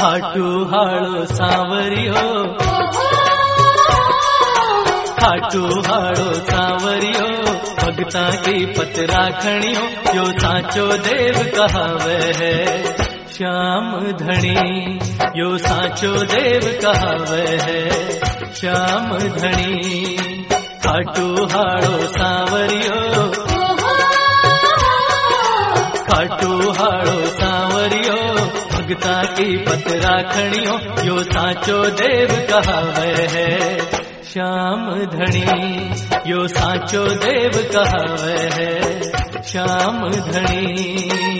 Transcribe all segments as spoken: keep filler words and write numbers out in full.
खाटू हाड़ो सांवरियो, खाटू हाड़ो सांवरियो, भगता की पत राखणियो, यो साचो देव कहावे है श्याम धणी, यो साचो देव कहावे है श्याम धणी। खाटू हाड़ो सांवरियो, खाटू हाड़ो सांवरियो, भगता की पत राखणियो, यो साचो देव कहावे है श्याम धणी, यो साचो देव कहावे है श्याम धणी।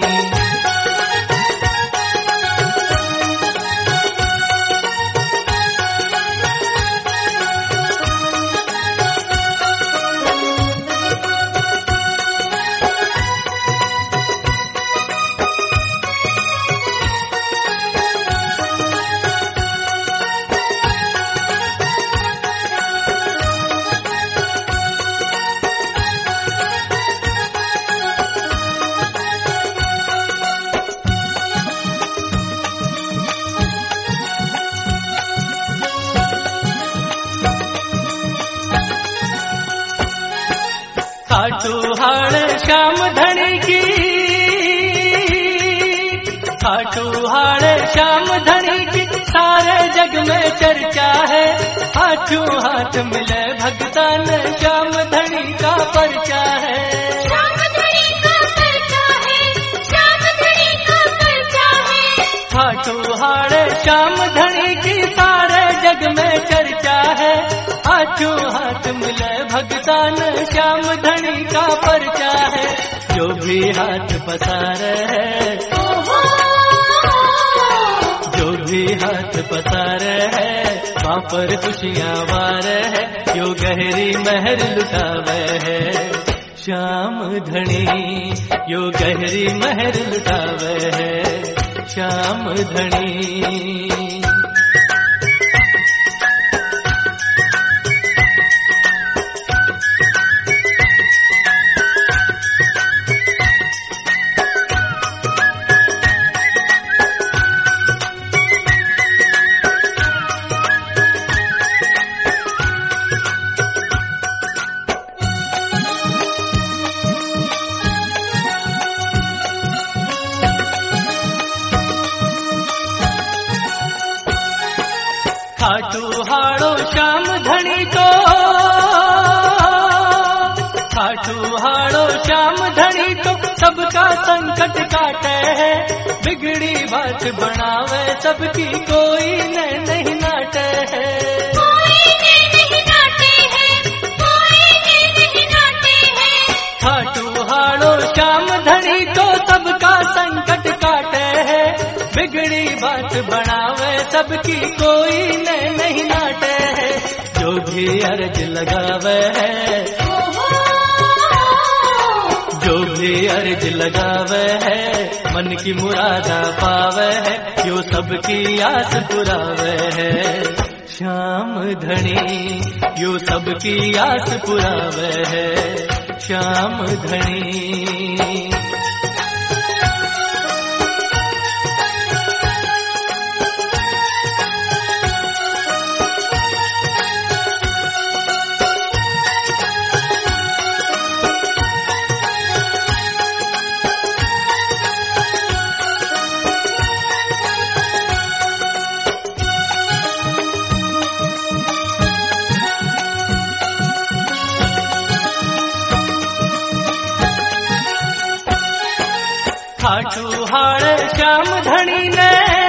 खाटू हाड़ श्याम धणी की, खाटू हाड़ श्याम धणी की, सारे जग में चर्चा है। हाथों हाथ मिले भगता ने, श्याम धणी का परचा है, श्याम धणी का परचा है, श्याम धणी का परचा है। खाटू हाड़ श्याम धणी की, सारे जग में चर्चा है। हाथों हाथ मिले भगता ने, श्याम धणी का परचा है। जो भी हाथ पसारे है, जो भी हाथ पसारे है, वहाँ पर खुशियाँ वार है, यो गहरी महर लुटावे है श्याम धणी, यो गहरी महर लुटावे है श्याम धणी। खाटू हाड़ो श्याम धणी को, खाटू हाड़ो श्याम धणी को, सबका संकट काटे है। बिगड़ी बात बनावे सबकी, कोई ने नहीं नाटे है, कोई ने नहीं नाटे है, कोई ने नहीं नाटे है। खाटू हाड़ो श्याम धणी को, सबका संकट काटे है। बिगड़ी बात बनावे सबकी, कोई ने नहीं नाटे है। जो भी अर्ज लगावे है, जो भी अर्ज लगावे है, मन की मुरादा पावे है, यो सबकी आस पुरावे है श्याम धणी, यो सबकी आस पुरावे है श्याम धणी। खाटू हाड़ श्याम धणी ने,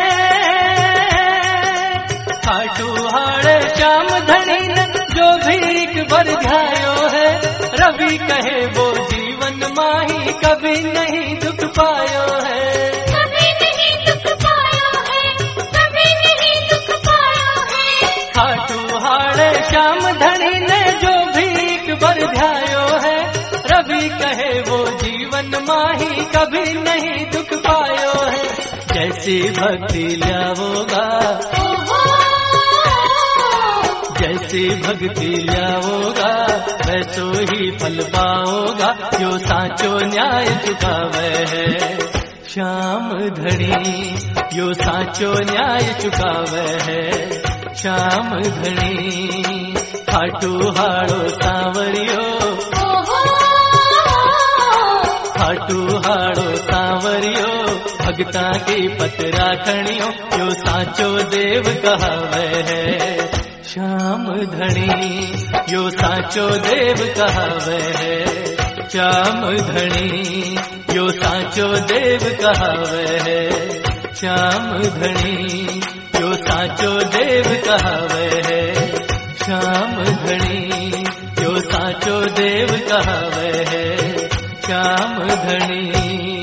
खाटू हाड़ श्याम धणी ने, जो भी एक बार ध्यायो है। रवि कहे वो जीवन माही, कभी नहीं दुख पायो है, कभी नहीं दुख पायो है, कभी नहीं दुख पायो है। खाटू हाड़ श्याम धणी ने, जो भी एक बार ध्यायो है। रवि कहे वो जीवन माही, कभी नहीं दुख पायो है। जैसी भक्ति ल्यावोगा, जैसी भक्ति ल्यावोगा, वैसो ही फल पाओगा। जो साचो न्याय चुकावे है श्याम धणी यो साचो न्याय चुकावे है। श्याम धणी खाटू हाड़ो सांवरियो, खाटू हाड़ो सांवरियो भगता की पतरा खणियो यो साचो देव कहावे है। श्याम धणी यो साचो देव कहावे है। श्याम धणी यो साचो देव कहावे है। श्याम धणी यो साचो देव कहावे है। श्याम धणी यो साचो देव कहावे है। श्याम धणी